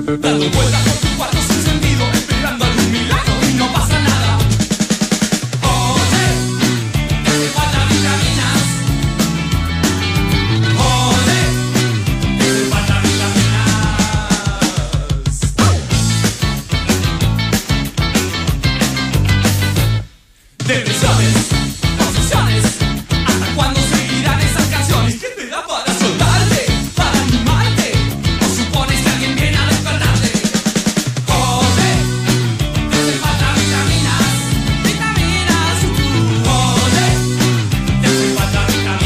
Dando vueltas por tu cuarto sin sentido, esperando algún milagro y no pasa nada. Oye, que te faltan vitaminas. Oye, que te faltan vitaminas. Depresiones, obsesiones. ¿Hasta cuándo seguirán esas canciones? ¿Qué te da para soltarte? ¿Para animarte? ¿O supones que alguien viene a despertarte? Oye, que te faltan vitaminas. Vitaminas. Oye, que te faltan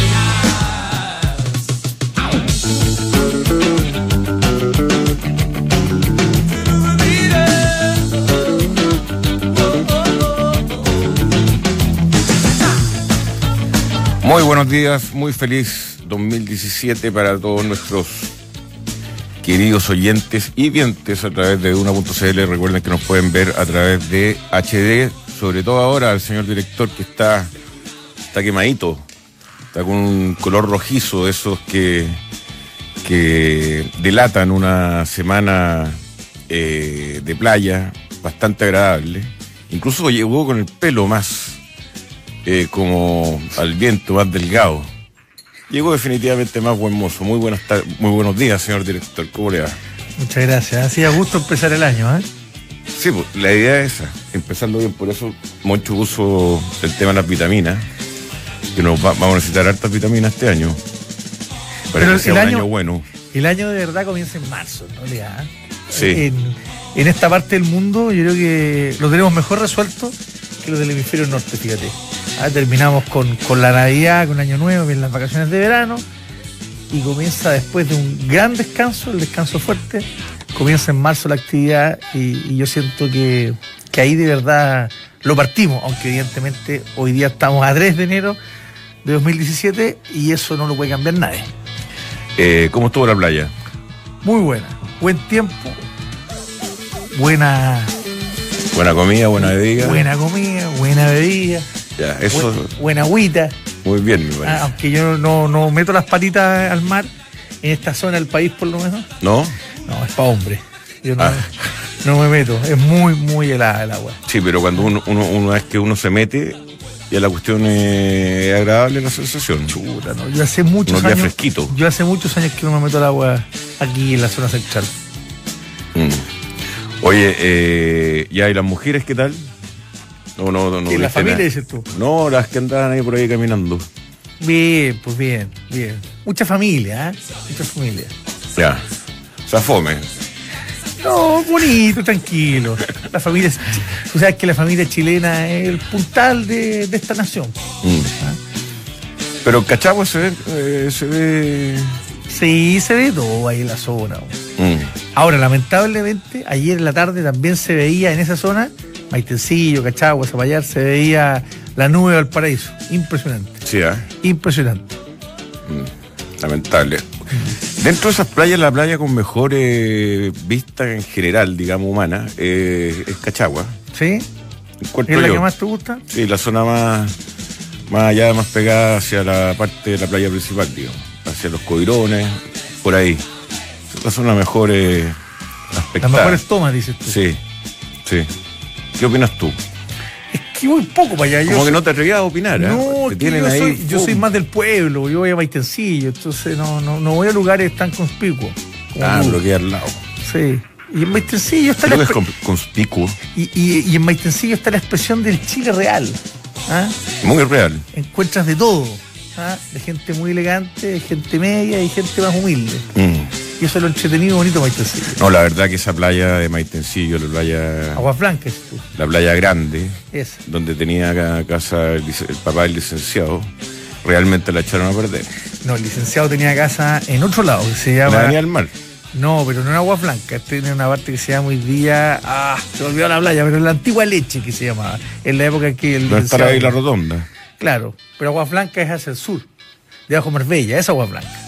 Muy buenos días, muy feliz 2017 para todos nuestros queridos oyentes y vientes a través de Duna.cl. Recuerden que nos pueden ver a través de HD, sobre todo ahora el señor director que está quemadito, está con un color rojizo, esos que delatan una semana de playa bastante agradable. Incluso llegó con el pelo más como al viento, más delgado. Llegó definitivamente más buen mozo. Muy buenos días, señor director. ¿Cómo le va? Muchas gracias. Así a gusto empezar el año, ¿eh? Sí, pues, la idea es esa, empezando bien. Por eso, mucho uso del tema de las vitaminas, que vamos a necesitar hartas vitaminas este año. Para que sea un año bueno. El año de verdad comienza en marzo, en realidad. Sí. En esta parte del mundo, yo creo que lo tenemos mejor resuelto que los del hemisferio norte, fíjate. Terminamos con la Navidad, con Año Nuevo, bien las vacaciones de verano, y comienza después de un gran descanso, el descanso fuerte, comienza en marzo la actividad, y yo siento que ahí de verdad lo partimos, aunque evidentemente hoy día estamos a 3 de enero de 2017 y eso no lo puede cambiar nadie. ¿Cómo estuvo la playa? Muy buena, buen tiempo, buena comida, buena bebida. Buena comida, buena bebida. Ya, eso. Buena agüita. Muy bien, me parece. Aunque yo no meto las patitas al mar, en esta zona del país por lo menos. ¿No? No, es para hombres. Yo no me meto. Es muy, muy helada el agua. Sí, pero cuando una vez que uno se mete, ya la cuestión es agradable la sensación. Chuta, no. Yo hace muchos años. Fresquito. Yo hace muchos años que no me meto al agua aquí en la zona central. Oye, ¿y las mujeres qué tal? No. ¿En la familia dices tú? No, las que andaban ahí por ahí caminando. Bien, pues bien. Mucha familia, ¿eh? Mucha familia. Ya. O sea, fome. No, bonito, tranquilo. La familia, tú sabes que la familia chilena es el puntal de esta nación. Pero Cachagua se ve. Sí, se ve todo ahí en la zona. Ahora, lamentablemente, ayer en la tarde también se veía en esa zona, Maitencillo, Cachagua, Zapallar, se veía la nube de Valparaíso. Impresionante. Sí, ¿eh? Impresionante. Lamentable. Dentro de esas playas, la playa con mejor vista en general, digamos, humana, es Cachagua. ¿Sí? ¿Es la que más te gusta? Sí, la zona más allá, más pegada hacia la parte de la playa principal, digamos. Hacia los Coirones, por ahí. Estas son las mejores aspectadas. Las mejores tomas, dices tú. Sí. ¿Qué opinas tú? Es que voy poco para allá. Como que no te atrevías a opinar, ¿eh? No, yo soy más del pueblo, yo voy a Maitencillo, entonces no voy a lugares tan conspicuos. Pero aquí al lado. Sí. Y en Maitencillo está Creo que es conspicuo. Y en Maitencillo está la expresión del Chile real. Muy real. Encuentras de todo. De gente muy elegante, de gente media y gente más humilde. Y eso es lo entretenido y bonito de Maitencillo. No, la verdad que esa playa de Maitencillo, la playa... Aguas Blancas. La playa grande, esa, donde tenía casa el papá del licenciado, realmente la echaron a perder. No, el licenciado tenía casa en otro lado, que se llama... ¿La al mar? No, pero no en Aguas Blancas. Tiene una parte que se llama hoy día... se me olvidó la playa, pero en la Antigua Leche que se llamaba. En la época en que el licenciado... ¿No está ahí la rotonda? Claro, pero Aguas Blancas es hacia el sur, debajo de Marbella, es Aguas Blancas.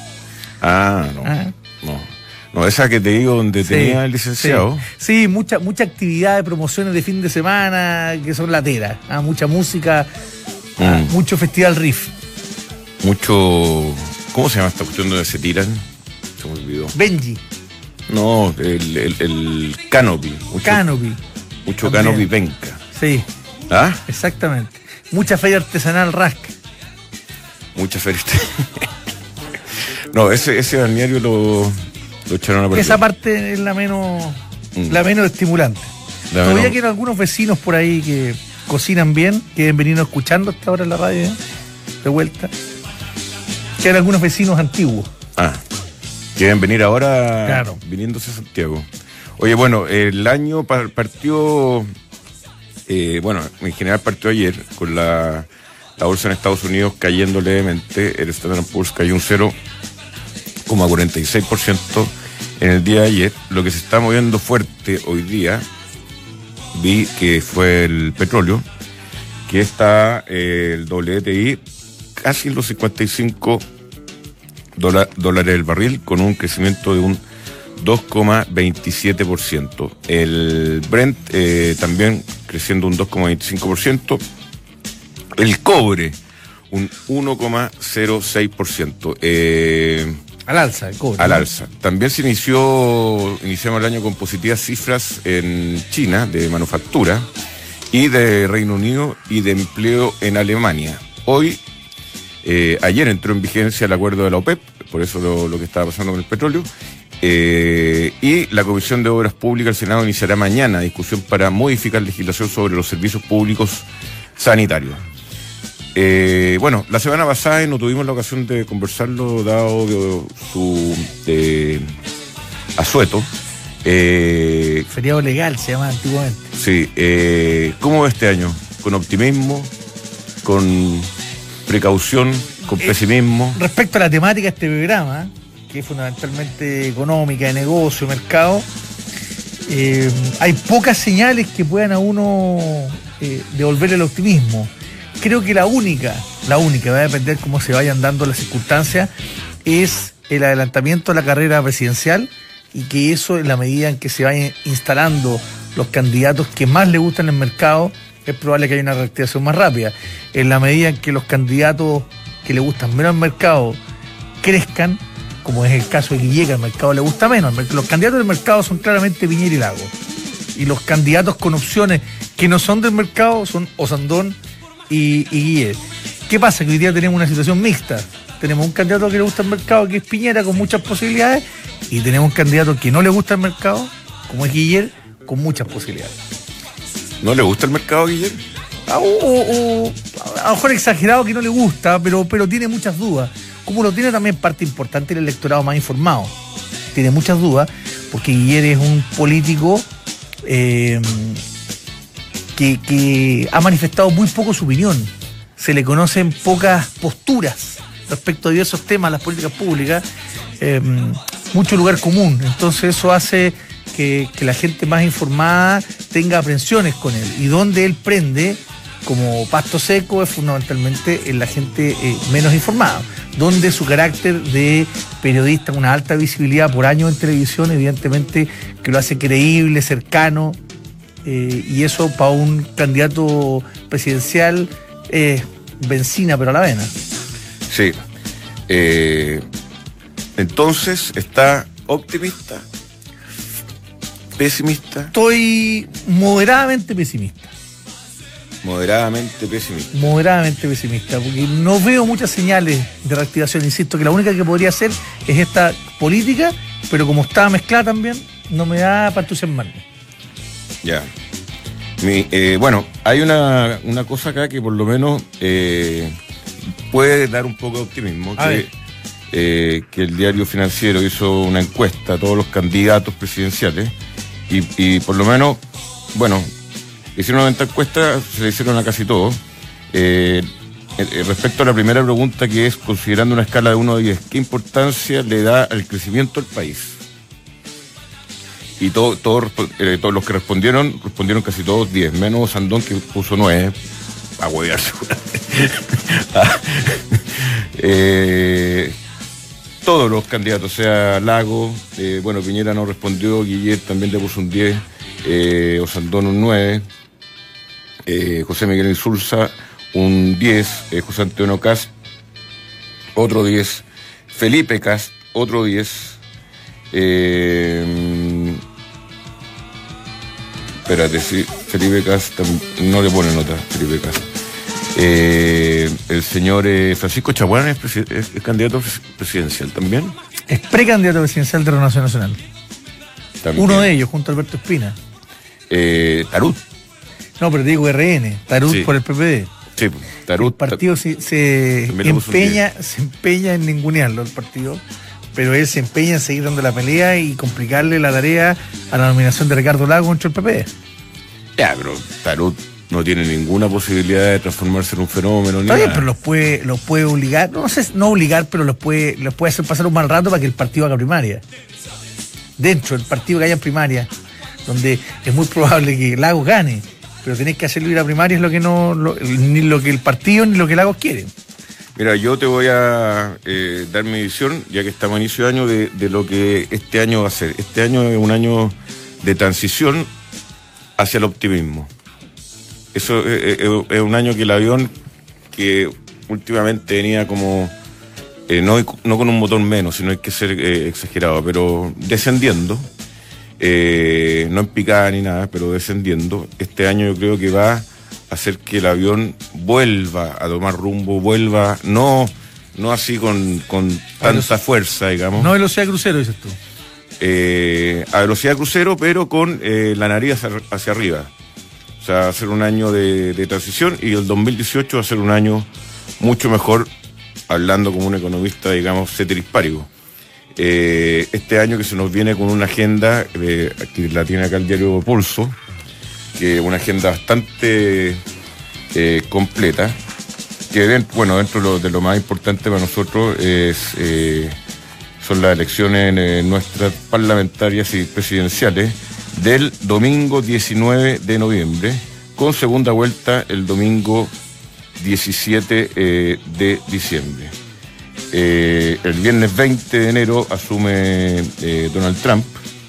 No, esa que te digo donde tenía el licenciado. Sí, mucha actividad de promociones de fin de semana que son lateras, mucha música, mucho festival riff. Mucho... ¿Cómo se llama esta cuestión donde se tiran? Se me olvidó. Benji. No, el Canopy. Canopy. Mucho También. Canopy penca. Sí, ¿Ah? exactamente. Mucha feria artesanal Rask. Mucha feria. No, ese balneario lo echaron a perder. Esa parte es la menos estimulante. La Todavía menos- quiero algunos vecinos por ahí que cocinan bien, que deben venir escuchando hasta ahora en la radio, de vuelta. Que eran algunos vecinos antiguos. Ah, quieren venir ahora Claro. viniéndose a Santiago. Oye, bueno, el año partió, bueno, en general partió ayer con la bolsa en Estados Unidos cayendo levemente. El Standard & Poor's cayó un 0,46% en el día de ayer. Lo que se está moviendo fuerte hoy día, vi que fue el petróleo, que está el WTI casi en los 55 dólares el barril, con un crecimiento de un 2,27%. El Brent también creciendo un 2,25%. El cobre un 1,06%. Al alza, el cobre. Al ¿no? alza. También iniciamos el año con positivas cifras en China de manufactura y de Reino Unido y de empleo en Alemania. Hoy, ayer entró en vigencia el acuerdo de la OPEP, por eso lo que estaba pasando con el petróleo, y la Comisión de Obras Públicas del Senado iniciará mañana discusión para modificar legislación sobre los servicios públicos sanitarios. Bueno, la semana pasada no tuvimos la ocasión de conversarlo, dado su asueto. Feriado legal se llama antiguamente. Sí, ¿cómo va este año? ¿Con optimismo? ¿Con precaución? ¿Con pesimismo? Respecto a la temática de este programa, que es fundamentalmente económica, de negocio, mercado, hay pocas señales que puedan a uno devolver el optimismo. Creo que la única, va a depender cómo se vayan dando las circunstancias, es el adelantamiento de la carrera presidencial, y que eso, en la medida en que se vayan instalando los candidatos que más le gustan en el mercado, es probable que haya una reactivación más rápida. En la medida en que los candidatos que le gustan menos al mercado crezcan, como es el caso de Guille, al mercado le gusta menos. Los candidatos del mercado son claramente Piñera y Lago. Y los candidatos con opciones que no son del mercado son Osandón y Guille. ¿Qué pasa? Que hoy día tenemos una situación mixta. Tenemos un candidato que le gusta el mercado, que es Piñera, con muchas posibilidades, y tenemos un candidato que no le gusta el mercado, como es Guiller, con muchas posibilidades. ¿No le gusta el mercado, Guillermo? A lo mejor exagerado que no le gusta, pero tiene muchas dudas. Como lo tiene también parte importante el electorado más informado. Tiene muchas dudas, porque Guiller es un político que ha manifestado muy poco su opinión. Se le conocen pocas posturas respecto a diversos temas, las políticas públicas, mucho lugar común. Entonces eso hace que la gente más informada tenga aprensiones con él. Y donde él prende como pasto seco es fundamentalmente en la gente menos informada, donde su carácter de periodista, una alta visibilidad por años en televisión, evidentemente que lo hace creíble, cercano, y eso para un candidato presidencial es benzina pero a la vena. Sí. Entonces, ¿está optimista? ¿Pesimista? Estoy moderadamente pesimista. Moderadamente pesimista. Moderadamente pesimista, porque no veo muchas señales de reactivación. Insisto que la única que podría hacer es esta política, pero como está mezclada también, no me da para entusiasmarme. Ya. Bueno, hay una cosa acá que por lo menos puede dar un poco de optimismo. Que el diario Financiero hizo una encuesta a todos los candidatos presidenciales y por lo menos, bueno, hicieron 90 encuestas, se le hicieron a casi todos. Respecto a la primera pregunta, que es, considerando una escala de 1 a 10, ¿qué importancia le da al crecimiento del país? Y todos los que respondieron casi todos 10, menos Sandón, que puso 9, a huevear seguramente. Todos los candidatos, o sea, Lago, bueno, Piñera no respondió, Guillet también le puso un 10, Osandón un 9, José Miguel Insulza un 10, José Antonio Cast otro 10, Felipe Cast otro 10, Espérate, sí, Felipe Cas no le pone nota, Felipe Cas. El señor Francisco Chaguán es candidato presidencial también. Es precandidato presidencial de Renovación Nacional. También. Uno de ellos, junto a Alberto Espina. Tarut. No, pero digo RN, Tarut Sí. por el PPD. Sí, Tarut. El partido se empeña en ningunearlo, el partido, pero él se empeña en seguir dando la pelea y complicarle la tarea a la nominación de Ricardo Lagos contra el PP. Ya, pero Tarut no tiene ninguna posibilidad de transformarse en un fenómeno. Está bien, pero los puede obligar, no sé, no obligar, pero los puede hacer pasar un mal rato para que el partido haga primaria. Dentro del partido que haya primaria, donde es muy probable que Lagos gane, pero tenés que hacerlo ir a primaria, es lo que ni lo que el partido ni lo que Lagos quiere. Mira, yo te voy a dar mi visión, ya que estamos a inicio de año, de lo que este año va a ser. Este año es un año de transición hacia el optimismo. Eso es un año que el avión, que últimamente venía como, no con un motor menos, sino hay que ser exagerado, pero descendiendo, no en picada ni nada, pero descendiendo. Este año yo creo que va a hacer que el avión vuelva a tomar rumbo, no así con tanta fuerza, digamos. No velocidad crucero, dices tú. A velocidad crucero, pero con la nariz hacia arriba. O sea, va a ser un año de transición, y el 2018 va a ser un año mucho mejor, hablando como un economista, digamos, ceteris paribus. Este año que se nos viene con una agenda, que la tiene acá el diario Pulso, que es una agenda bastante completa, que dentro de lo más importante para nosotros son las elecciones nuestras parlamentarias y presidenciales del domingo 19 de noviembre, con segunda vuelta el domingo 17 de diciembre. El viernes 20 de enero asume Donald Trump,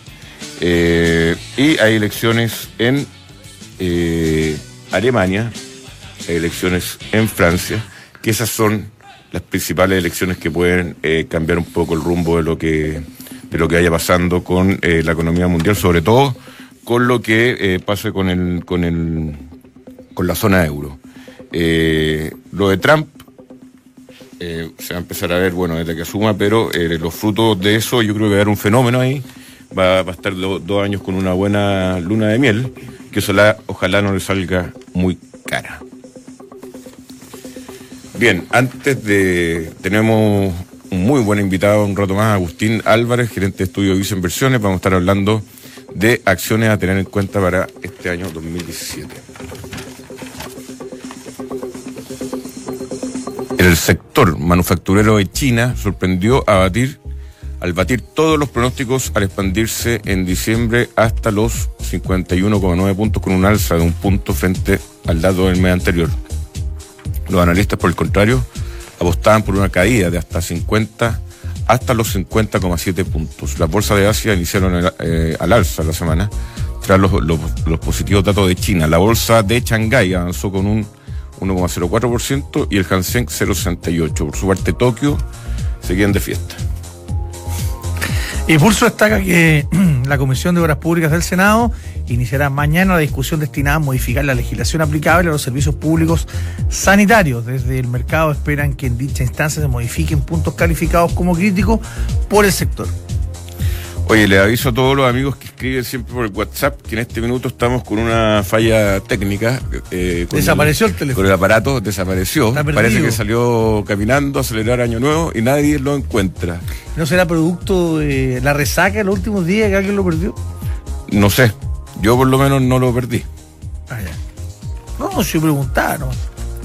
y hay elecciones en Alemania, hay elecciones en Francia, que esas son las principales elecciones que pueden cambiar un poco el rumbo de lo que vaya pasando con la economía mundial, sobre todo con lo que pase con la zona euro. Lo de Trump se va a empezar a ver, desde que asuma, pero los frutos de eso, yo creo que va a haber un fenómeno ahí. Va a estar 2 años con una buena luna de miel, que ojalá no le salga muy cara. Bien, tenemos un muy buen invitado un rato más, Agustín Álvarez, gerente de estudio Visa Inversiones. Vamos a estar hablando de acciones a tener en cuenta para este año 2017. El sector manufacturero de China sorprendió al batir todos los pronósticos, al expandirse en diciembre hasta los 51,9 puntos, con un alza de 1 punto frente al dato del mes anterior. Los analistas, por el contrario, apostaban por una caída de hasta los 50,7 puntos. Las bolsas de Asia iniciaron al alza la semana tras los positivos datos de China. La bolsa de Shanghái avanzó con un 1,04% y el Hang Seng 0,68%. Por su parte, Tokio seguían de fiesta. Y Pulso destaca que la Comisión de Obras Públicas del Senado iniciará mañana la discusión destinada a modificar la legislación aplicable a los servicios públicos sanitarios. Desde el mercado esperan que en dicha instancia se modifiquen puntos calificados como críticos por el sector. Oye, les aviso a todos los amigos que escriben siempre por el WhatsApp que en este minuto estamos con una falla técnica. Desapareció el teléfono. Con el aparato desapareció. Parece que salió caminando a celebrar Año Nuevo y nadie lo encuentra. ¿No será producto de la resaca de los últimos días que alguien lo perdió? No sé. Yo por lo menos no lo perdí. Ah, ya. No, si preguntaba, ¿no?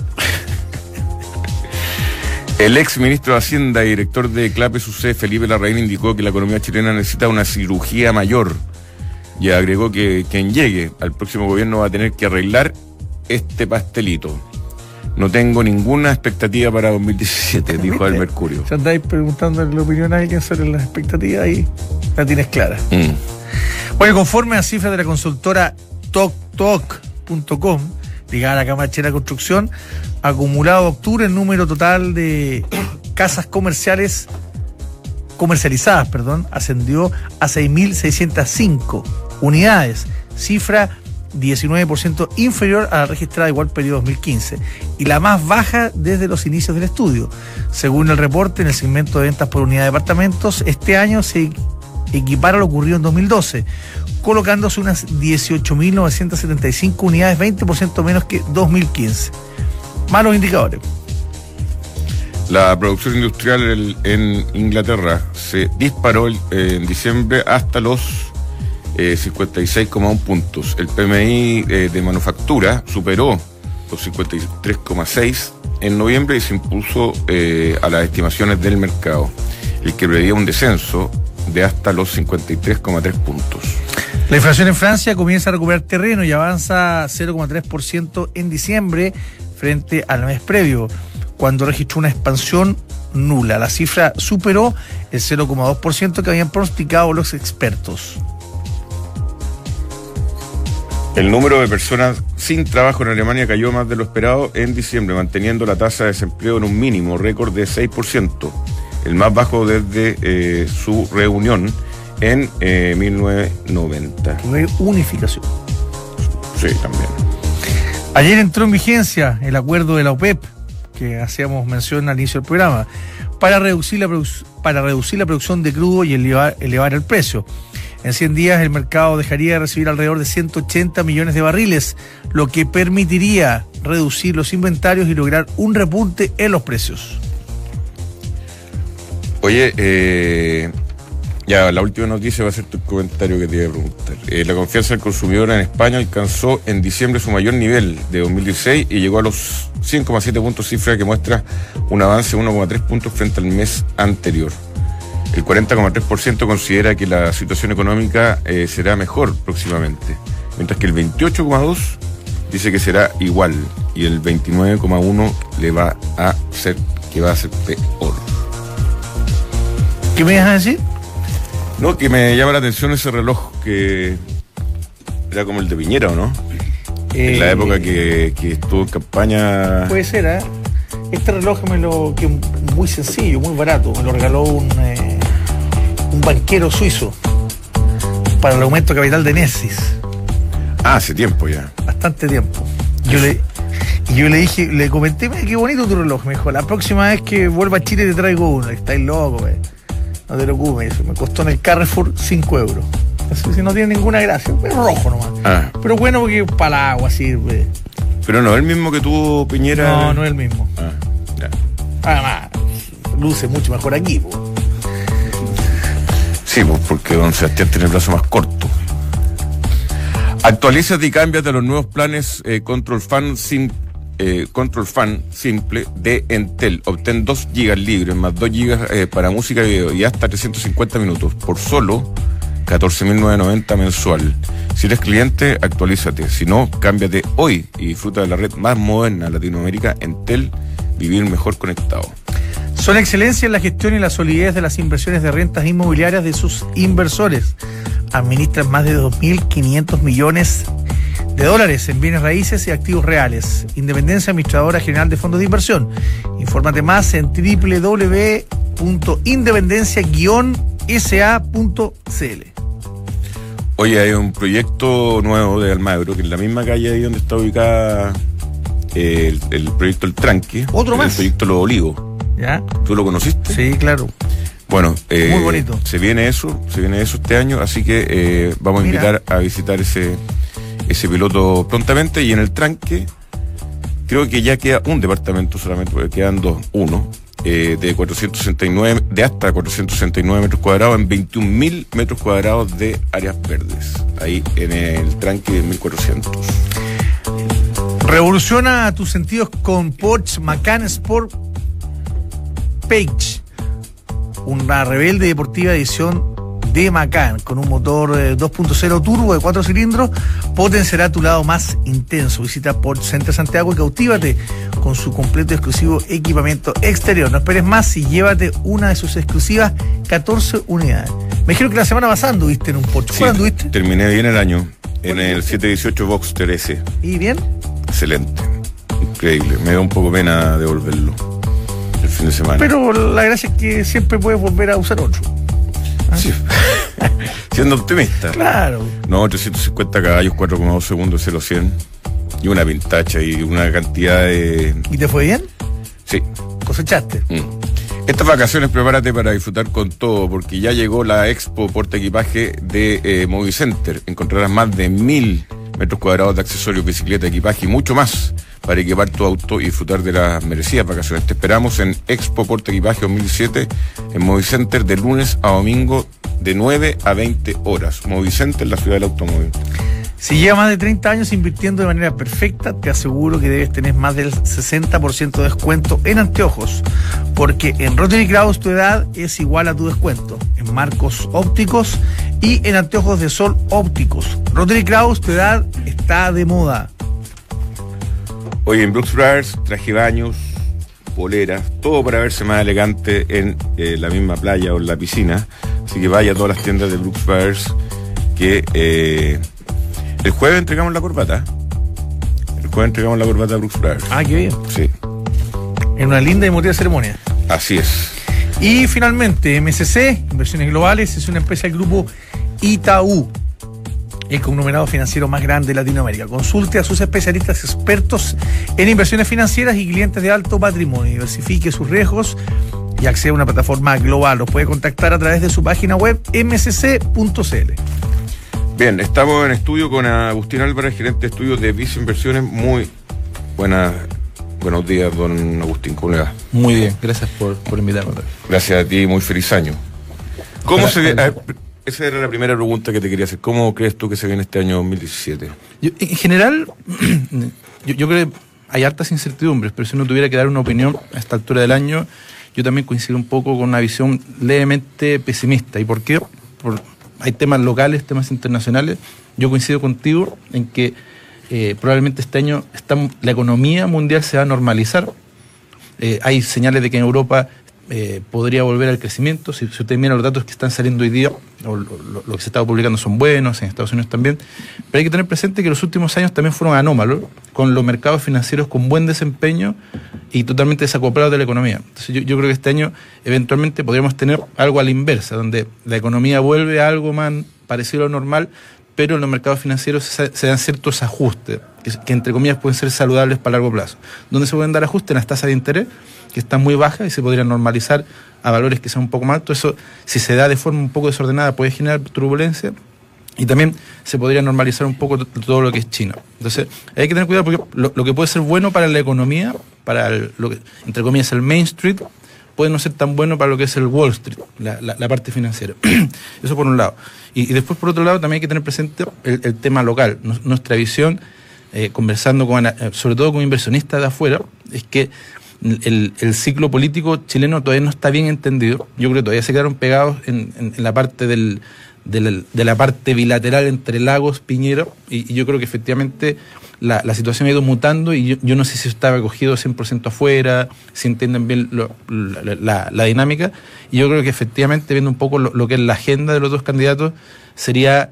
El ex ministro de Hacienda y director de CLAPE SUC, Felipe Larraín, indicó que la economía chilena necesita una cirugía mayor y agregó que quien llegue al próximo gobierno va a tener que arreglar este pastelito. No tengo ninguna expectativa para 2017, dijo el Mercurio. Si andáis preguntando la opinión a alguien sobre las expectativas, ahí la tienes clara. Bueno, conforme a cifras de la consultora TokTok.com, ligada a la Cámara Chilena de Construcción, acumulado octubre, el número total de casas comerciales comercializadas, ascendió a 6.605 unidades, cifra 19% inferior a la registrada igual periodo 2015 y la más baja desde los inicios del estudio. Según el reporte, en el segmento de ventas por unidad de departamentos, este año se equipara lo ocurrido en 2012, colocándose unas 18.975 unidades, 20% menos que 2015. Malos indicadores. La producción industrial en Inglaterra se disparó en diciembre hasta los 56,1 puntos. El PMI de manufactura superó los 53,6 en noviembre y se impuso a las estimaciones del mercado, el que preveía un descenso de hasta los 53,3 puntos. La inflación en Francia comienza a recuperar terreno y avanza 0,3% en diciembre frente al mes previo, cuando registró una expansión nula. La cifra superó el 0,2% que habían pronosticado los expertos. El número de personas sin trabajo en Alemania cayó más de lo esperado en diciembre, manteniendo la tasa de desempleo en un mínimo récord de 6%, el más bajo desde su reunión en 1990. Reunificación. Sí, también. Ayer entró en vigencia el acuerdo de la OPEP, que hacíamos mención al inicio del programa, para reducir la producción de crudo y elevar el precio. En 100 días el mercado dejaría de recibir alrededor de 180 millones de barriles, lo que permitiría reducir los inventarios y lograr un repunte en los precios. Oye, ya la última noticia va a ser tu comentario que te iba a preguntar. La confianza del consumidor en España alcanzó en diciembre su mayor nivel de 2016 y llegó a los 100,7 puntos, cifra que muestra un avance de 1,3 puntos frente al mes anterior. El 40,3% considera que la situación económica será mejor próximamente, mientras que el 28,2% dice que será igual y el 29,1% le va a ser peor. ¿Qué me vas a decir? No, que me llama la atención ese reloj que era como el de Piñera, ¿o no? En la época que estuvo en campaña. Puede ser, ¿eh? Este reloj que es muy sencillo, muy barato. Me lo regaló un banquero suizo para el aumento de capital de Nessis. Ah, hace tiempo ya. Bastante tiempo. Yo le dije, le comenté, mira qué bonito tu reloj. Me dijo, la próxima vez que vuelva a Chile te traigo uno. Estáis loco, güey. No te lo ocupes. Me costó en el Carrefour 5 euros. Así que no tiene ninguna gracia. Es rojo nomás. Ah. Pero bueno, porque para el agua sirve. Pero no es el mismo que tuvo Piñera. No, no es el mismo. Ah, ya. Además, luce mucho mejor aquí, pues. Sí, pues porque don Sebastián tiene el brazo más corto. Actualízate y cámbiate a los nuevos planes Control Fan Simple de Entel. Obtén 2 GB libres más 2 GB para música y video y hasta 350 minutos por solo 14.990 mensual. Si eres cliente, actualízate. Si no, cámbiate hoy y disfruta de la red más moderna de Latinoamérica, Entel. Vivir mejor conectado. Son excelencia en la gestión y la solidez de las inversiones de rentas inmobiliarias de sus inversores. Administran más de 2.500 millones de dólares en bienes raíces y activos reales. Independencia Administradora General de Fondos de Inversión. Infórmate más en www.independencia-sa.cl. Oye, hay un proyecto nuevo de Almagro, que en la misma calle ahí donde está ubicada el proyecto El Tranque. Otro más. El proyecto Los Olivos. ¿Ya? ¿Tú lo conociste? Sí, claro. Bueno, muy bonito. Se viene eso este año, así que vamos a invitar a visitar ese piloto prontamente. Y en El Tranque creo que ya queda un departamento solamente, porque quedan uno de hasta 469 metros cuadrados en 21.000 metros cuadrados de áreas verdes, ahí en El Tranque de 1400. Revoluciona tus sentidos con Porsche Macan Sport Page, una rebelde deportiva edición de Macan con un motor 2.0 turbo de 4 cilindros. Potenciará tu lado más intenso. Visita Porsche Center Santiago y cautívate con su completo y exclusivo equipamiento exterior. No esperes más y llévate una de sus exclusivas 14 unidades. Me dijeron que la semana pasada anduviste en un Porsche. ¿Cuál anduviste? Terminé bien el año en el 718 Boxster S. ¿Y bien? Excelente, increíble. Me da un poco pena devolverlo. fin de semana. Pero la gracia es que siempre puedes volver a usar otro. Sí. Siendo optimista. Claro. No, 350 caballos, 4,2 segundos, 0-100. Y una vintacha y una cantidad de... ¿Y te fue bien? Sí. ¿Cosechaste? Estas vacaciones prepárate para disfrutar con todo, porque ya llegó la Expo Porta Equipaje de Movicenter. Encontrarás más de 1000 metros cuadrados de accesorios, bicicleta, equipaje y mucho más para equipar tu auto y disfrutar de las merecidas vacaciones. Te esperamos en Expo Porta Equipaje 2017 en Movicenter de lunes a domingo de 9 a 20 horas. Movicenter, la ciudad del automóvil. Si llevas más de 30 años invirtiendo de manera perfecta, te aseguro que debes tener más del 60% de descuento en anteojos, porque en Rotary Kraus tu edad es igual a tu descuento, en marcos ópticos y en anteojos de sol ópticos. Rotary Kraus tu edad está de moda. Oye, en Brooks Brothers, traje baños, poleras, todo para verse más elegante en la misma playa o en la piscina. Así que vaya a todas las tiendas de Brooks Brothers que... el jueves entregamos la corbata. El jueves entregamos la corbata a Brooks Brothers. Ah, qué bien. Sí. En una linda y emotiva ceremonia. Así es. Y finalmente, MSC, Inversiones Globales, es una empresa del grupo Itaú, el conglomerado financiero más grande de Latinoamérica. Consulte a sus especialistas expertos en inversiones financieras y clientes de alto patrimonio. Diversifique sus riesgos y acceda a una plataforma global. Los puede contactar a través de su página web msc.cl. Bien, estamos en estudio con Agustín Álvarez, gerente de estudios de Vice Inversiones. Muy buenos días, don Agustín, ¿cómo le va? Muy bien, gracias por invitarme. Gracias a ti, muy feliz año. ¿Cómo se ve? Esa era la primera pregunta que te quería hacer. ¿Cómo crees tú que se viene este año 2017? En general, yo creo que hay hartas incertidumbres, pero si uno tuviera que dar una opinión a esta altura del año, yo también coincido un poco con una visión levemente pesimista. ¿Y por qué? Hay temas locales, temas internacionales. Yo coincido contigo en que probablemente este año la economía mundial se va a normalizar. Hay señales de que en Europa podría volver al crecimiento. Si usted mira los datos que están saliendo hoy día, o lo que se está publicando son buenos, en Estados Unidos también. Pero hay que tener presente que los últimos años también fueron anómalos, con los mercados financieros con buen desempeño y totalmente desacoplados de la economía. Entonces yo creo que este año eventualmente podríamos tener algo a la inversa, donde la economía vuelve a algo más parecido a lo normal, pero en los mercados financieros se dan ciertos ajustes, que entre comillas pueden ser saludables para largo plazo. ¿Dónde se pueden dar ajustes? En las tasas de interés, que están muy bajas y se podrían normalizar a valores que sean un poco más altos. Eso, si se da de forma un poco desordenada, puede generar turbulencia. Y también se podría normalizar un poco todo lo que es China. Entonces, hay que tener cuidado porque lo que puede ser bueno para la economía, para lo que, entre comillas, el Main Street, puede no ser tan bueno para lo que es el Wall Street, la parte financiera. Eso por un lado. Y después, por otro lado, también hay que tener presente el tema local. Nuestra visión, conversando sobre todo con inversionistas de afuera, es que el ciclo político chileno todavía no está bien entendido. Yo creo que todavía se quedaron pegados en la parte de la parte bilateral entre Lagos, Piñera, y yo creo que efectivamente la situación ha ido mutando y yo no sé si está recogido 100% afuera, si entienden bien la dinámica, y yo creo que efectivamente viendo un poco lo que es la agenda de los dos candidatos sería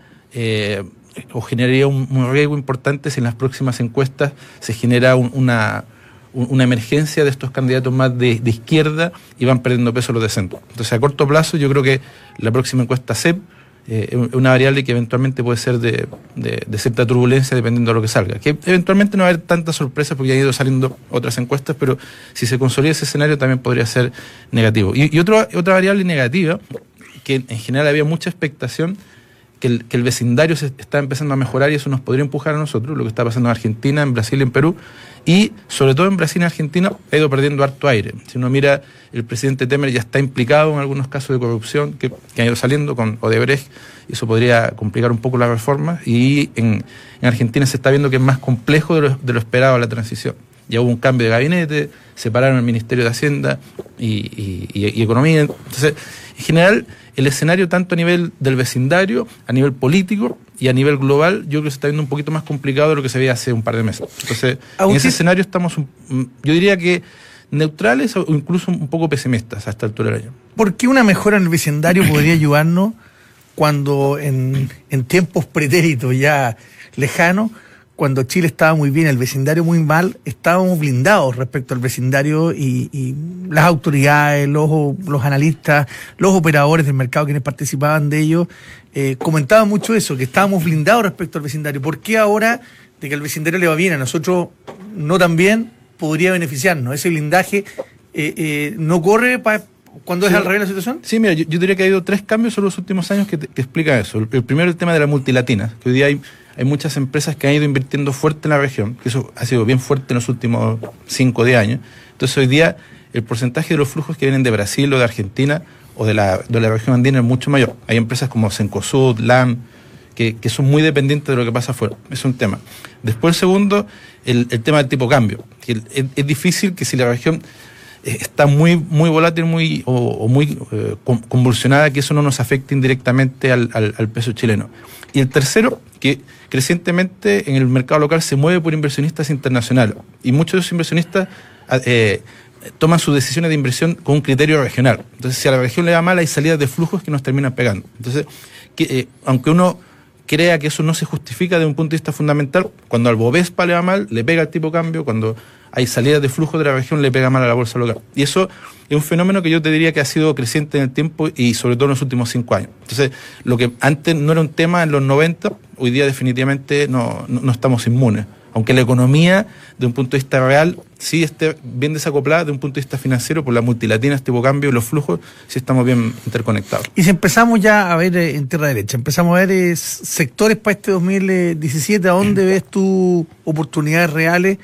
o generaría un riesgo importante si en las próximas encuestas se genera una emergencia de estos candidatos más de izquierda y van perdiendo peso los de centro. Entonces a corto plazo yo creo que la próxima encuesta CEP es una variable que eventualmente puede ser de cierta turbulencia dependiendo de lo que salga, que eventualmente no va a haber tantas sorpresas porque ya han ido saliendo otras encuestas, pero si se consolida ese escenario también podría ser negativo. Y otra variable negativa, que en general había mucha expectación que el vecindario se está empezando a mejorar y eso nos podría empujar a nosotros, lo que está pasando en Argentina, en Brasil y en Perú, y sobre todo en Brasil y Argentina ha ido perdiendo harto aire. Si uno mira, el presidente Temer ya está implicado en algunos casos de corrupción que han ido saliendo con Odebrecht, y eso podría complicar un poco la reforma, y en Argentina se está viendo que es más complejo de lo esperado la transición. Ya hubo un cambio de gabinete, separaron el Ministerio de Hacienda y Economía. Entonces, en general, el escenario tanto a nivel del vecindario, a nivel político y a nivel global, yo creo que se está viendo un poquito más complicado de lo que se veía hace un par de meses. Entonces, en ese escenario estamos, yo diría que neutrales o incluso un poco pesimistas a esta altura del año. ¿Por qué una mejora en el vecindario podría ayudarnos cuando en tiempos pretéritos ya lejanos, cuando Chile estaba muy bien, el vecindario muy mal, estábamos blindados respecto al vecindario y las autoridades, los analistas, los operadores del mercado, quienes participaban de ello, comentaban mucho eso, que estábamos blindados respecto al vecindario. ¿Por qué ahora, de que al vecindario le va bien, a nosotros no tan bien, podría beneficiarnos? Ese blindaje no corre cuando es al revés la situación. Sí, mira, yo diría que ha habido 3 cambios en los últimos años que explican eso. El primero, el tema de la multilatina, que hoy día hay muchas empresas que han ido invirtiendo fuerte en la región, que eso ha sido bien fuerte en los últimos 5 o 10 años. Entonces hoy día el porcentaje de los flujos que vienen de Brasil o de Argentina o de la región andina es mucho mayor. Hay empresas como Cencosud, LAM, que son muy dependientes de lo que pasa afuera. Es un tema. Después el segundo, el tema del tipo de cambio. Es difícil que si la región está muy volátil, muy convulsionada, que eso no nos afecte indirectamente al peso chileno. Y el tercero, que crecientemente en el mercado local se mueve por inversionistas internacionales. Y muchos de esos inversionistas toman sus decisiones de inversión con un criterio regional. Entonces, si a la región le va mal, hay salidas de flujos que nos terminan pegando. Entonces, aunque uno crea que eso no se justifica desde un punto de vista fundamental, cuando al Bovespa le va mal, le pega el tipo de cambio, cuando hay salidas de flujo de la región, le pega mal a la bolsa local. Y eso es un fenómeno que yo te diría que ha sido creciente en el tiempo y sobre todo en los últimos 5 años. Entonces, lo que antes no era un tema en los 90, hoy día definitivamente no estamos inmunes. Aunque la economía, de un punto de vista real, sí esté bien desacoplada, de un punto de vista financiero, por la multilatina, este tipo de cambio y los flujos, sí estamos bien interconectados. Y si empezamos ya a ver en tierra derecha, empezamos a ver sectores para este 2017, ¿a dónde ves tú oportunidades reales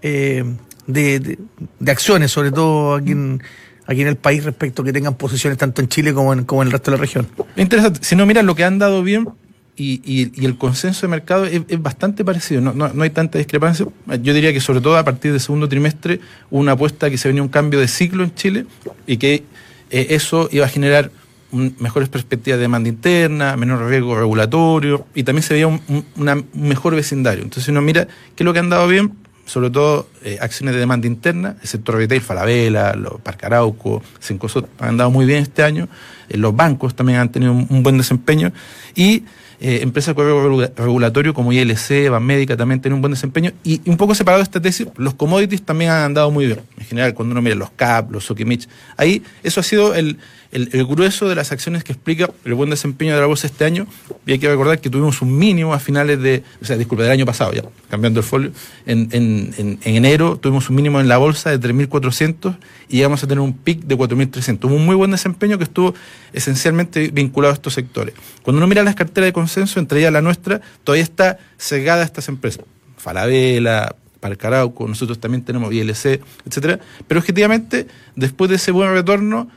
de acciones, sobre todo aquí en el país, respecto a que tengan posiciones tanto en Chile como en el resto de la región? Interesante. Si no miras lo que han dado bien y el consenso de mercado es bastante parecido, no hay tanta discrepancia. Yo diría que sobre todo a partir del segundo trimestre hubo una apuesta que se venía un cambio de ciclo en Chile y que eso iba a generar mejores perspectivas de demanda interna, menor riesgo regulatorio y también se veía un mejor vecindario. Entonces si uno mira qué es lo que han dado bien, sobre todo acciones de demanda interna, el sector retail, Falabella, los Parque Arauco, Cencosud han andado muy bien este año, los bancos también han tenido un buen desempeño y empresas con riesgo regulatorio como ILC, Banmédica también tienen un buen desempeño y un poco separado de esta tesis, los commodities también han andado muy bien. En general, cuando uno mira los CAP, los Sokimich, ahí eso ha sido el grueso de las acciones que explica el buen desempeño de la bolsa este año. Y hay que recordar que tuvimos un mínimo a finales del año pasado, ya cambiando el folio, en enero tuvimos un mínimo en la bolsa de 3.400 y llegamos a tener un pic de 4.300. Un muy buen desempeño que estuvo esencialmente vinculado a estos sectores. Cuando uno mira las carteras de consenso, entre ellas la nuestra, todavía está cegada a estas empresas. Falabella, Parque Arauco, nosotros también tenemos ILC, etcétera. Pero objetivamente, después de ese buen retorno,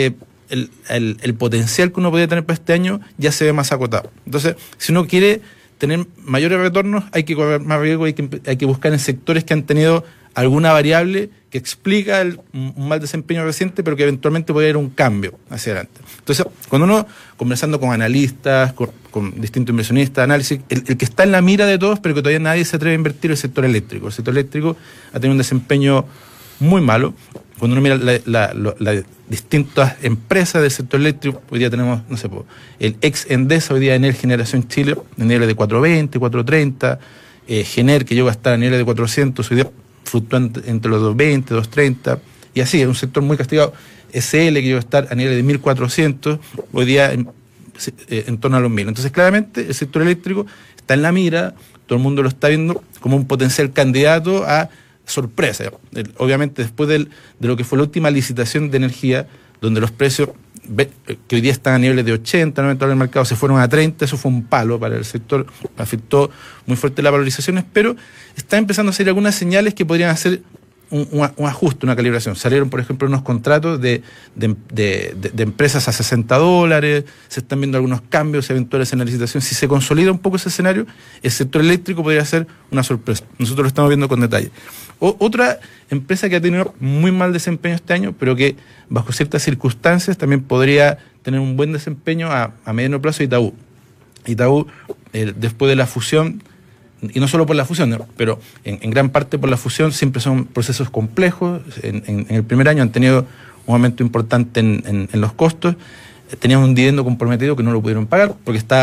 el potencial que uno podría tener para este año ya se ve más acotado. Entonces, si uno quiere tener mayores retornos, hay que correr más riesgo, hay que buscar en sectores que han tenido alguna variable que explica un mal desempeño reciente, pero que eventualmente puede haber un cambio hacia adelante. Entonces, cuando uno, conversando con analistas, con distintos inversionistas, análisis, el que está en la mira de todos, pero que todavía nadie se atreve a invertir, es el sector eléctrico. El sector eléctrico ha tenido un desempeño muy malo. Cuando uno mira las distintas empresas del sector eléctrico, hoy día tenemos, el ex Endesa, hoy día Enel Generación Chile, en niveles de 420, 430, Gener, que llegó a estar a niveles de 400, hoy día fluctúan entre los 220, 230, y así, es un sector muy castigado. SL, que llegó a estar a niveles de 1400, hoy día en torno a los 1000. Entonces, claramente, el sector eléctrico está en la mira, todo el mundo lo está viendo como un potencial candidato a sorpresa. Obviamente, después de lo que fue la última licitación de energía, donde los precios, que hoy día están a niveles de 80, 90 del mercado, se fueron a 30, eso fue un palo para el sector, afectó muy fuerte las valorizaciones, pero está empezando a salir algunas señales que podrían hacer un ajuste, una calibración. Salieron, por ejemplo, unos contratos de empresas a $60, se están viendo algunos cambios eventuales en la licitación. Si se consolida un poco ese escenario, el sector eléctrico podría ser una sorpresa. Nosotros lo estamos viendo con detalle. Otra empresa que ha tenido muy mal desempeño este año, pero que bajo ciertas circunstancias también podría tener un buen desempeño a mediano plazo, Itaú. Itaú, después de la fusión, y no solo por la fusión, pero en gran parte por la fusión, siempre son procesos complejos. En el primer año han tenido un aumento importante en los costos. Tenían un dividendo comprometido que no lo pudieron pagar porque está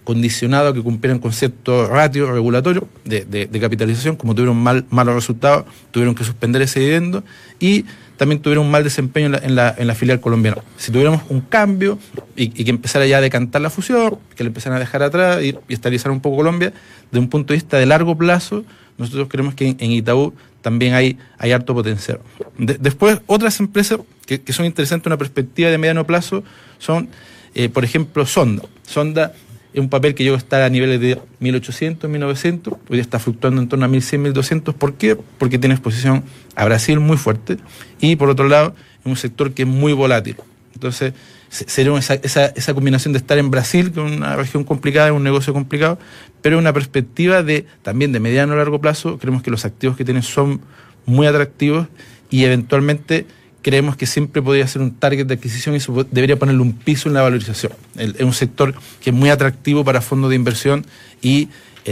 condicionado a que cumplieran con cierto ratio regulatorio de capitalización. Como tuvieron malos resultados, tuvieron que suspender ese dividendo y también tuvieron un mal desempeño en la filial colombiana. Si tuviéramos un cambio y que empezara ya a decantar la fusión, que le empezaran a dejar atrás y estabilizar un poco Colombia, de un punto de vista de largo plazo, nosotros creemos que en Itaú también hay harto potencial. Después, otras empresas que son interesantes en una perspectiva de mediano plazo son, por ejemplo, Sonda. Sonda es un papel que llegó a estar a niveles de 1.800, 1.900, hoy día está fluctuando en torno a 1.100, 1.200. ¿Por qué? Porque tiene exposición a Brasil muy fuerte y, por otro lado, es un sector que es muy volátil. Entonces, sería esa combinación de estar en Brasil, que es una región complicada, es un negocio complicado, pero una perspectiva también de mediano a largo plazo. Creemos que los activos que tienen son muy atractivos y eventualmente creemos que siempre podría ser un target de adquisición y eso debería ponerle un piso en la valorización. Es un sector que es muy atractivo para fondos de inversión y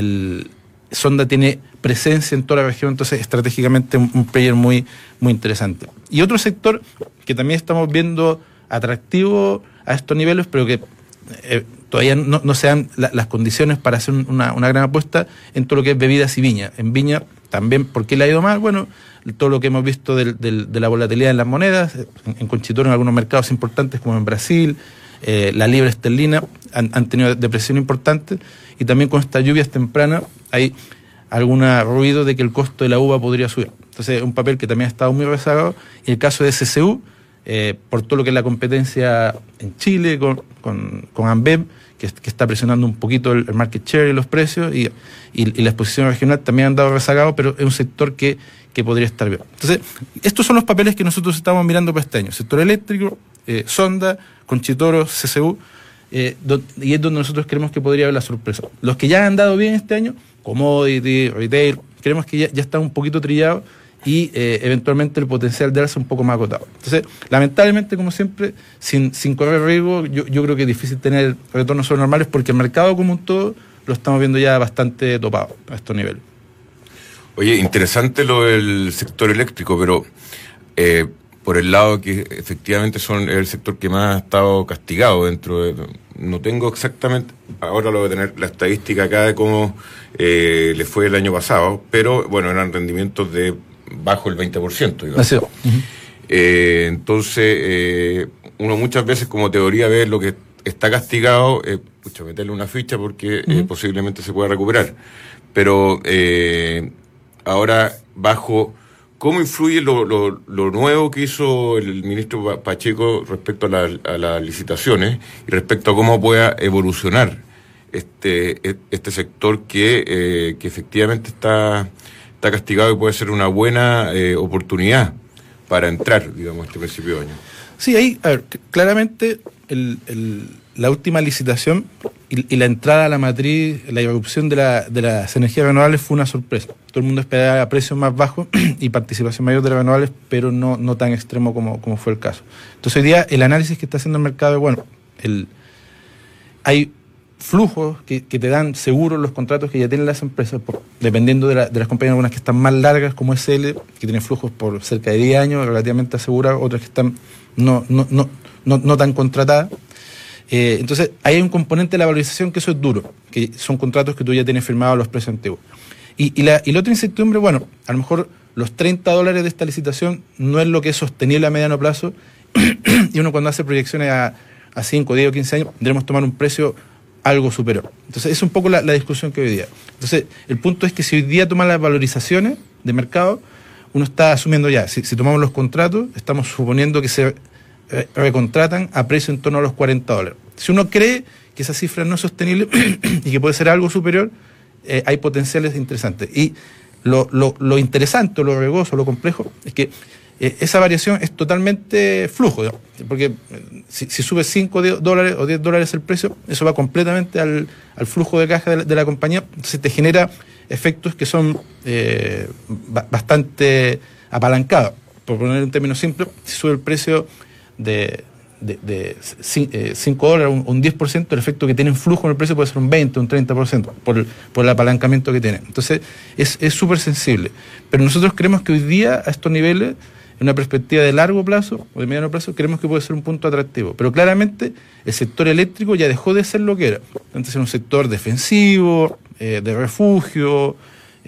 Sonda tiene presencia en toda la región, entonces estratégicamente un player muy, muy interesante. Y otro sector que también estamos viendo atractivo a estos niveles, pero que todavía no se dan las condiciones para hacer una gran apuesta en todo lo que es bebidas y viña. En viña también, ¿por qué le ha ido mal? Bueno, todo lo que hemos visto de la volatilidad en las monedas, en Conchitoro, en algunos mercados importantes como en Brasil, la libra esterlina han tenido depresión importante, y también con estas lluvias tempranas hay algún ruido de que el costo de la uva podría subir. Entonces es un papel que también ha estado muy rezagado, y el caso de SCU, por todo lo que es la competencia en Chile con Ambev, que está presionando un poquito el market share y los precios, y la exposición regional también han dado rezagado, pero es un sector que podría estar bien. Entonces, estos son los papeles que nosotros estamos mirando para este año: sector eléctrico, Sonda, Conchitoro, CCU, y es donde nosotros creemos que podría haber la sorpresa. Los que ya han dado bien este año, commodity, retail, creemos que ya están un poquito trillados y eventualmente el potencial de alza un poco más agotado. Entonces, lamentablemente, como siempre, sin correr riesgo, yo creo que es difícil tener retornos normales, porque el mercado como un todo lo estamos viendo ya bastante topado a estos niveles. Oye, interesante lo del sector eléctrico, pero por el lado que efectivamente es el sector que más ha estado castigado dentro de... No tengo exactamente, ahora lo voy a tener la estadística acá de cómo le fue el año pasado, pero bueno, eran rendimientos de bajo el 20%, digamos. Así es. Uh-huh. Entonces, uno muchas veces como teoría ve lo que está castigado, meterle una ficha porque posiblemente se pueda recuperar. Pero ahora, ¿cómo influye lo nuevo que hizo el ministro Pacheco respecto a las licitaciones y respecto a cómo pueda evolucionar este sector que efectivamente está castigado y puede ser una buena oportunidad para entrar, digamos, este principio de año? Sí, ahí, a ver, claramente la última licitación y la entrada a la matriz, la irrupción de las energías renovables fue una sorpresa. Todo el mundo esperaba precios más bajos y participación mayor de las renovables, pero no tan extremo como fue el caso. Entonces hoy día el análisis que está haciendo el mercado es, bueno, hay flujos que te dan seguros los contratos que ya tienen las empresas, dependiendo de las compañías, algunas que están más largas como SL, que tienen flujos por cerca de 10 años, relativamente aseguradas, otras que están no tan contratadas. Entonces hay un componente de la valorización que eso es duro, que son contratos que tú ya tienes firmados a los precios antiguos. Y la otra incertidumbre, bueno, a lo mejor los $30 de esta licitación no es lo que es sostenible a mediano plazo, y uno cuando hace proyecciones a 5, 10 o 15 años, debemos tomar un precio algo superior. Entonces es un poco la discusión que hoy día. Entonces el punto es que si hoy día toman las valorizaciones de mercado, uno está asumiendo ya, si tomamos los contratos, estamos suponiendo que se recontratan a precio en torno a los $40. Si uno cree que esa cifra no es sostenible y que puede ser algo superior, hay potenciales interesantes. Y lo interesante, lo riesgoso, lo complejo, es que esa variación es totalmente flujo, ¿no? Porque si sube $5 o $10 el precio, eso va completamente al flujo de caja de la compañía, entonces te genera efectos que son bastante apalancados. Por poner un término simple, si sube el precio de $5, un 10%, el efecto que tiene en flujo en el precio puede ser un 20, un 30% por el apalancamiento que tiene. Entonces es súper sensible. Pero nosotros creemos que hoy día a estos niveles en una perspectiva de largo plazo o de mediano plazo, creemos que puede ser un punto atractivo. Pero claramente el sector eléctrico ya dejó de ser lo que era. Antes era un sector defensivo, de refugio,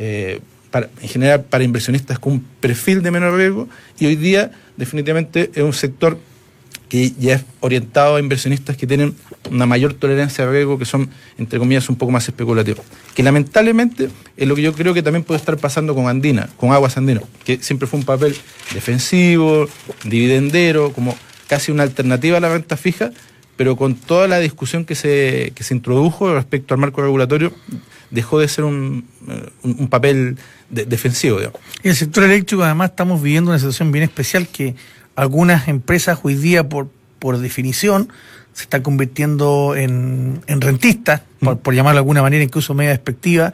en general para inversionistas con un perfil de menor riesgo, y hoy día definitivamente es un sector que ya es orientado a inversionistas que tienen una mayor tolerancia a riesgo, que son, entre comillas, un poco más especulativos. Que lamentablemente es lo que yo creo que también puede estar pasando con Andina, con Aguas Andinas, que siempre fue un papel defensivo, dividendero, como casi una alternativa a la renta fija, pero con toda la discusión que se introdujo respecto al marco regulatorio, dejó de ser un papel defensivo, digamos. Y el sector eléctrico, además, estamos viviendo una situación bien especial, que algunas empresas hoy día, por definición, se están convirtiendo en rentistas, por llamarlo de alguna manera, incluso media despectiva,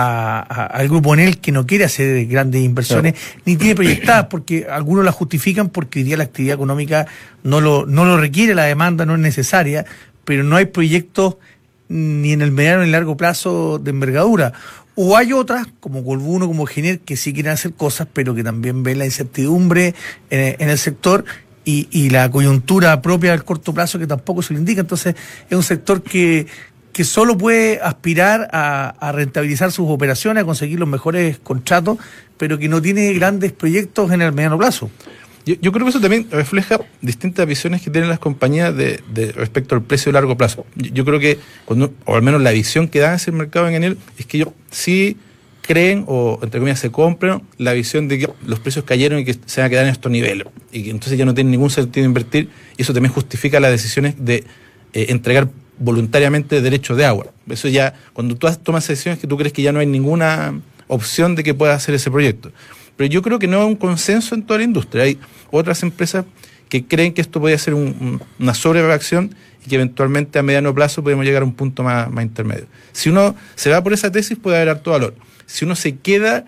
al grupo Enel, que no quiere hacer grandes inversiones, ni tiene proyectadas, porque algunos la justifican porque hoy día la actividad económica no lo requiere, la demanda no es necesaria, pero no hay proyectos ni en el mediano ni en el largo plazo de envergadura. O hay otras, como Colbuno, como Gener, que sí quieren hacer cosas, pero que también ven la incertidumbre en el sector y la coyuntura propia del corto plazo, que tampoco se le indica. Entonces, es un sector que solo puede aspirar a rentabilizar sus operaciones, a conseguir los mejores contratos, pero que no tiene grandes proyectos en el mediano plazo. Yo creo que eso también refleja distintas visiones que tienen las compañías de respecto al precio de largo plazo. Yo creo que, o al menos la visión que da ese mercado en Enel, es que ellos sí creen, o entre comillas se compran, la visión de que los precios cayeron y que se van a quedar en estos niveles, y que entonces ya no tienen ningún sentido de invertir, y eso también justifica las decisiones de entregar voluntariamente derechos de agua. Eso ya, cuando tú tomas decisiones que tú crees que ya no hay ninguna opción de que puedas hacer ese proyecto. Pero yo creo que no hay un consenso en toda la industria. Hay otras empresas que creen que esto podría ser una sobrereacción y que eventualmente a mediano plazo podemos llegar a un punto más intermedio. Si uno se va por esa tesis, puede haber harto valor. Si uno se queda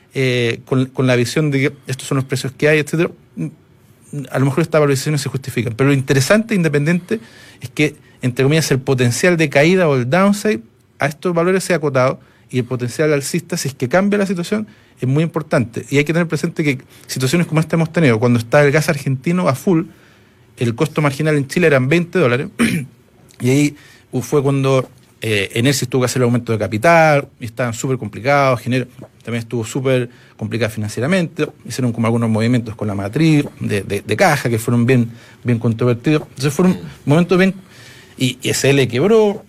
con la visión de que estos son los precios que hay, etcétera, a lo mejor estas valorizaciones se justifican. Pero lo interesante, independiente, es que, entre comillas, el potencial de caída o el downside a estos valores se ha acotado, y el potencial alcista, si es que cambia la situación, es muy importante. Y hay que tener presente que situaciones como esta hemos tenido. Cuando está el gas argentino a full, el costo marginal en Chile eran $20, y ahí fue cuando Enel tuvo que hacer el aumento de capital, y estaban súper complicados. Gener también estuvo súper complicada financieramente, hicieron como algunos movimientos con la matriz de caja que fueron bien controvertidos. Entonces fueron momentos bien... Y SL quebró,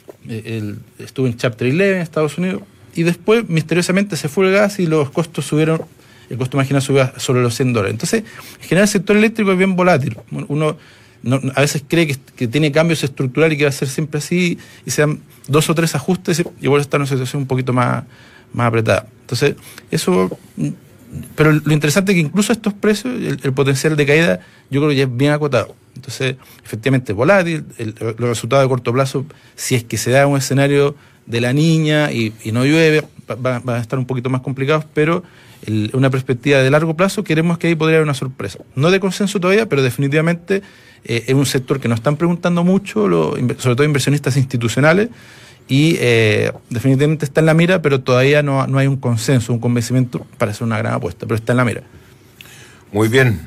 estuvo en Chapter 11 en Estados Unidos, y después misteriosamente se fue el gas y los costos subieron, el costo marginal subió sobre los $100. Entonces, en general el sector eléctrico es bien volátil. Uno a veces cree que tiene cambios estructurales y que va a ser siempre así, y se dan 2 o 3 ajustes y vuelve a estar en una situación un poquito más apretada. Entonces, eso... Pero lo interesante es que incluso estos precios, el potencial de caída, yo creo que ya es bien acotado. Entonces, efectivamente es volátil, los resultados de corto plazo, si es que se da un escenario de la niña y no llueve, van a estar un poquito más complicados, pero una perspectiva de largo plazo, queremos que ahí podría haber una sorpresa. No de consenso todavía, pero definitivamente es un sector que nos están preguntando mucho, sobre todo inversionistas institucionales, y definitivamente está en la mira, pero todavía no hay un consenso, un convencimiento para hacer una gran apuesta, pero está en la mira. Muy bien.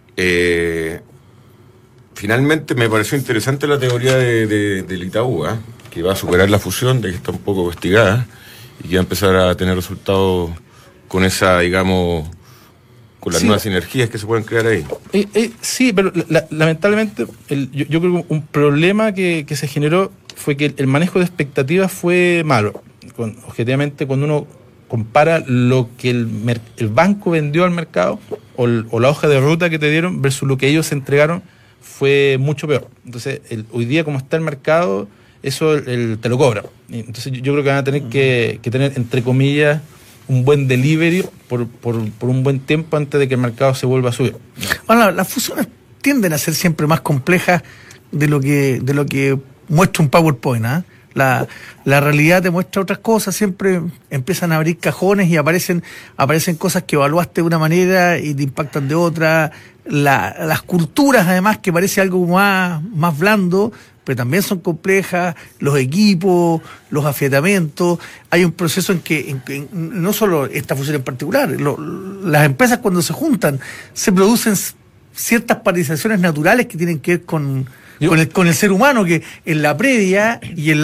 Finalmente me pareció interesante la teoría del Itaú, que va a superar la fusión, de que está un poco investigada, y que va a empezar a tener resultados con esa, digamos, con las nuevas sinergias que se pueden crear ahí. Sí, pero lamentablemente yo creo que un problema que se generó fue que el manejo de expectativas fue malo. Objetivamente, cuando uno compara lo que el banco vendió al mercado o la hoja de ruta que te dieron versus lo que ellos entregaron, fue mucho peor. Entonces, hoy día, como está el mercado, eso te lo cobra. Entonces, yo creo que van a tener que tener, entre comillas, un buen delivery por un buen tiempo antes de que el mercado se vuelva a subir. Bueno, las fusiones tienden a ser siempre más complejas de lo que muestra un PowerPoint, ¿eh? La realidad te muestra otras cosas, siempre empiezan a abrir cajones y aparecen cosas que evaluaste de una manera y te impactan de otra. Las culturas, además, que parece algo más blando, pero también son complejas, los equipos, los afiatamientos. Hay un proceso en que no solo esta fusión en particular, las empresas cuando se juntan se producen ciertas paralizaciones naturales que tienen que ver con el ser humano, que en la previa y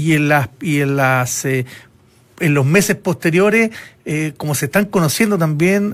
en los meses posteriores, como se están conociendo también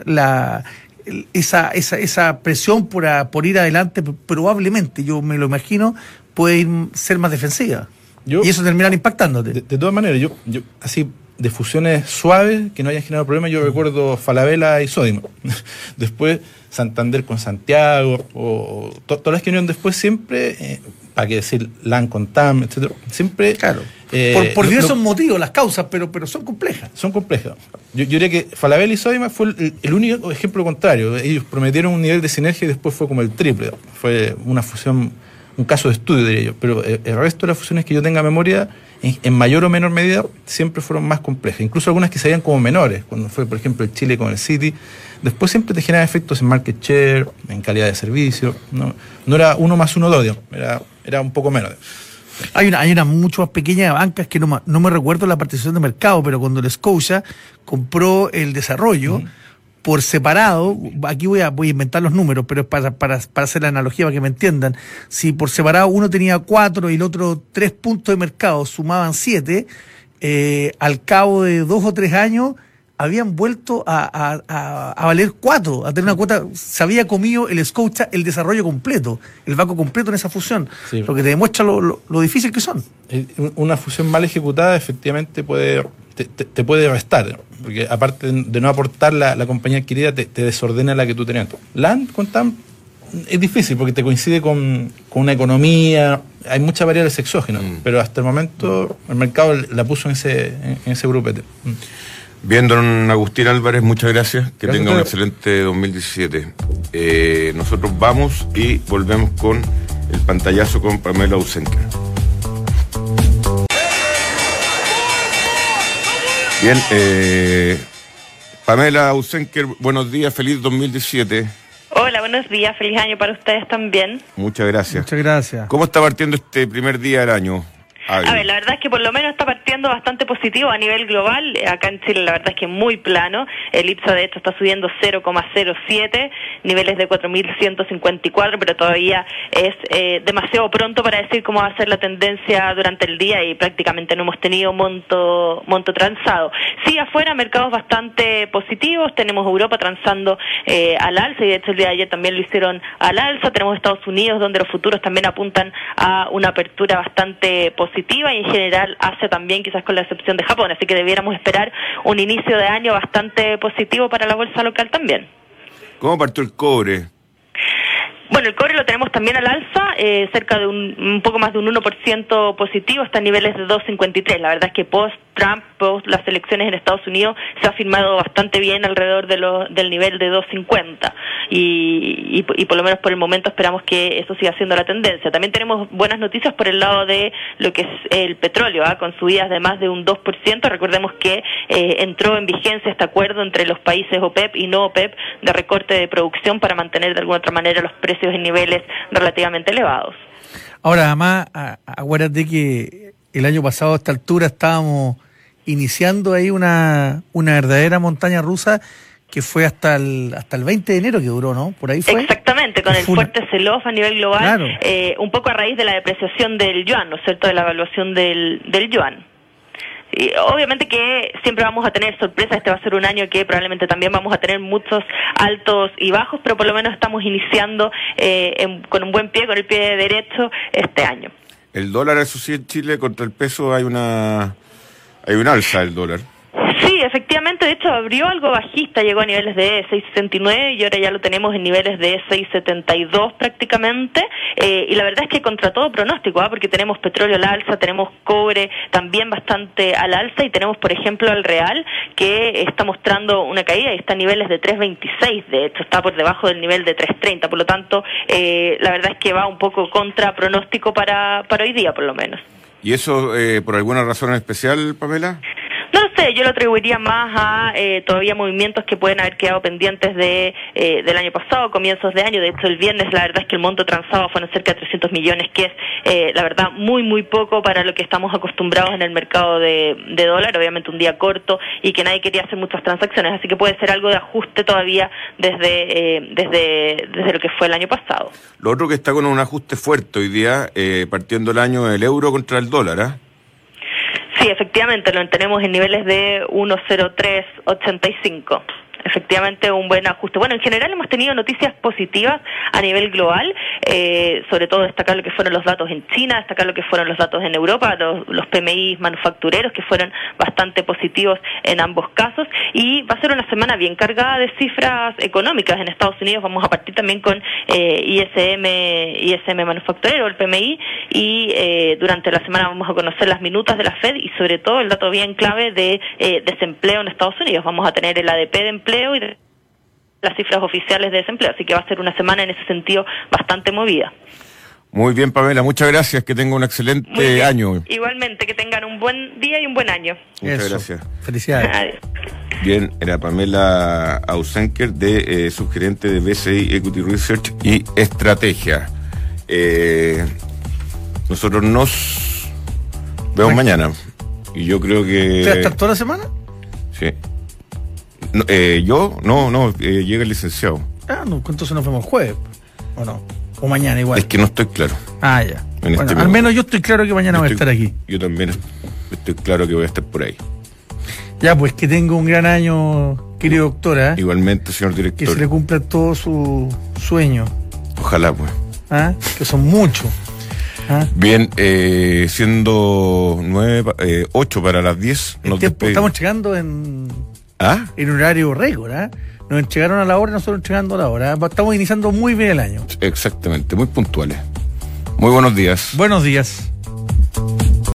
esa presión por ir adelante, probablemente, yo me lo imagino, puede ser más defensiva. Y eso termina impactándote. De todas maneras, yo así, de fusiones suaves que no hayan generado problemas, yo recuerdo Falabella y Sodima. Después Santander con Santiago, o todas las que vinieron después siempre, para qué decir, LAN con TAM, etcétera, siempre... Claro. Por diversos motivos, las causas, pero son complejas. Son complejas. Yo diría que Falabella y Sodima fue el único ejemplo contrario. Ellos prometieron un nivel de sinergia y después fue como el triple. Fue una fusión, un caso de estudio, diría yo. Pero el resto de las fusiones que yo tenga memoria, en mayor o menor medida, siempre fueron más complejas. Incluso algunas que se veían como menores, cuando fue, por ejemplo, el Chile con el City. Después siempre te generan efectos en market share, en calidad de servicio. No era 1 más 1, 2, digamos. Era un poco menos. Hay una mucho más pequeña de bancas que no me recuerdo la participación de mercado, pero cuando el Scotia compró el desarrollo por separado, aquí voy a inventar los números, pero es para hacer la analogía para que me entiendan. Si por separado uno tenía 4 y el otro 3 puntos de mercado, sumaban 7, al cabo de 2 o 3 años habían vuelto a valer 4, a tener una cuota. Se había comido el Scotia el desarrollo completo, el banco completo en esa fusión, sí. Lo que te demuestra lo difícil que son. Una fusión mal ejecutada efectivamente te puede restar, porque aparte de no aportar la compañía adquirida, te desordena la que tú tenías. LAN con TAM es difícil porque te coincide con una economía, hay muchas variables exógenas, pero hasta el momento el mercado la puso en ese grupete. Bien, don Agustín Álvarez, muchas gracias. Que tenga un excelente 2017. Nosotros vamos y volvemos con el pantallazo con Pamela Usenker. Bien, Pamela Usenker, buenos días, feliz 2017. Hola, buenos días, feliz año para ustedes también. Muchas gracias. Muchas gracias. ¿Cómo está partiendo este primer día del año? A ver, la verdad es que por lo menos está partiendo bastante positivo a nivel global. Acá en Chile la verdad es que muy plano. El IPSA de hecho está subiendo 0,07, niveles de 4.154, pero todavía es demasiado pronto para decir cómo va a ser la tendencia durante el día y prácticamente no hemos tenido monto transado. Sí, afuera mercados bastante positivos. Tenemos Europa transando al alza y de hecho el día de ayer también lo hicieron al alza. Tenemos Estados Unidos donde los futuros también apuntan a una apertura bastante positiva y en general Asia también, quizás con la excepción de Japón, así que debiéramos esperar un inicio de año bastante positivo para la bolsa local también. ¿Cómo partió el cobre? Bueno, el cobre lo tenemos también al alza, cerca de un poco más de un 1% positivo, está a niveles de 2.53. La verdad es que post-Trump, post las elecciones en Estados Unidos, se ha firmado bastante bien alrededor del nivel de 2.50. Y por lo menos por el momento esperamos que eso siga siendo la tendencia. También tenemos buenas noticias por el lado de lo que es el petróleo, con subidas de más de un 2%. Recordemos que entró en vigencia este acuerdo entre los países OPEP y no OPEP de recorte de producción para mantener de alguna otra manera los precios en niveles relativamente elevados. Ahora, además, acuérdate que el año pasado a esta altura estábamos iniciando ahí una verdadera montaña rusa que fue hasta el 20 de enero que duró, ¿no? Por ahí fue. Exactamente, con el fuerte sell-off a nivel global, claro. Un poco a raíz de la depreciación del yuan, ¿no es cierto?, de la evaluación del yuan. Y obviamente que siempre vamos a tener sorpresas, este va a ser un año que probablemente también vamos a tener muchos altos y bajos, pero por lo menos estamos iniciando con un buen pie, con el pie derecho este año. El dólar, eso sí, en Chile contra el peso hay un alza del dólar. Sí, efectivamente, de hecho abrió algo bajista, llegó a niveles de 6.69 y ahora ya lo tenemos en niveles de 6.72 prácticamente, y la verdad es que contra todo pronóstico, porque tenemos petróleo al alza, tenemos cobre también bastante al alza y tenemos por ejemplo al real que está mostrando una caída y está a niveles de 3.26, de hecho está por debajo del nivel de 3.30, por lo tanto la verdad es que va un poco contra pronóstico para hoy día por lo menos. ¿Y eso por alguna razón especial, Pamela? No lo sé, yo lo atribuiría más a todavía movimientos que pueden haber quedado pendientes del año pasado, comienzos de año. De hecho, el viernes la verdad es que el monto transado fueron cerca de 300 millones, que es la verdad muy poco para lo que estamos acostumbrados en el mercado de dólar. Obviamente un día corto y que nadie quería hacer muchas transacciones, así que puede ser algo de ajuste todavía desde lo que fue el año pasado. Lo otro que está con un ajuste fuerte hoy día, partiendo el año, el euro contra el dólar, ¿ah? Sí, efectivamente, lo tenemos en niveles de 1.0385. Efectivamente, un buen ajuste. Bueno, en general hemos tenido noticias positivas a nivel global, sobre todo destacar lo que fueron los datos en China, destacar lo que fueron los datos en Europa, los PMI manufactureros, que fueron bastante positivos en ambos casos, y va a ser una semana bien cargada de cifras económicas. En Estados Unidos vamos a partir también con ISM manufacturero, el PMI, y durante la semana vamos a conocer las minutas de la Fed y sobre todo el dato bien clave de desempleo en Estados Unidos. Vamos a tener el ADP de empleo y de las cifras oficiales de desempleo, así que va a ser una semana en ese sentido bastante movida. Muy bien, Pamela, muchas gracias, que tenga un excelente año. Igualmente, que tengan un buen día y un buen año. Muchas gracias. Felicidades. Adiós. Bien, era Pamela Ausenker, de subgerente de BCI Equity Research y Estrategia. Nosotros nos vemos mañana. Y yo creo que... ¿Te vas a estar toda la semana? Sí. No, llega el licenciado. Ah, no, entonces nos vemos el jueves, ¿o no? O mañana igual. Es que no estoy claro. Ah, ya. Bueno, este al menos yo estoy claro que mañana voy a estar aquí. Yo también estoy claro que voy a estar por ahí. Ya, pues que tenga un gran año, querido doctora. Igualmente, señor Que director. se le cumplan todos sus sueños. Ojalá, pues. ¿Ah? Que son muchos. ¿Ah? Bien, siendo 8 para las 10, nos despedimos. Estamos llegando en horario récord, ¿ah? Nos entregaron a la hora, nosotros entregando a la hora. Estamos iniciando muy bien el año. Exactamente, muy puntuales. Muy buenos días. Buenos días.